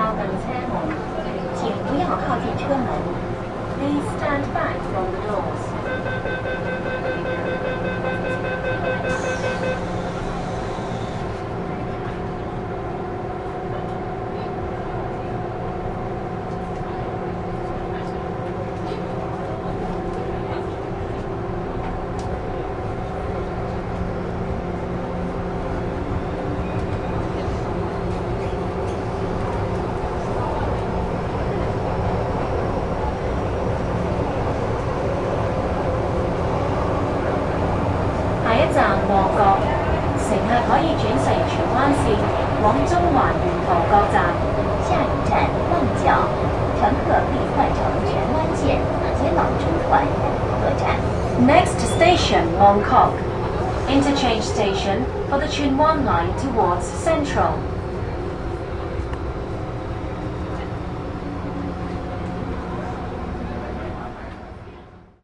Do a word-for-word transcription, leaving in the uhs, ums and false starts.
下本车门，请不要靠近车门。Please stand back from the doors. 下一站旺角，乘客可以轉乘荃灣線往中環沿途各站。 下一站旺角，乘客可以换乘荃湾线前往中环各站。 Next station, Mong Kok. Interchange station for the Chuen Wan line towards Central.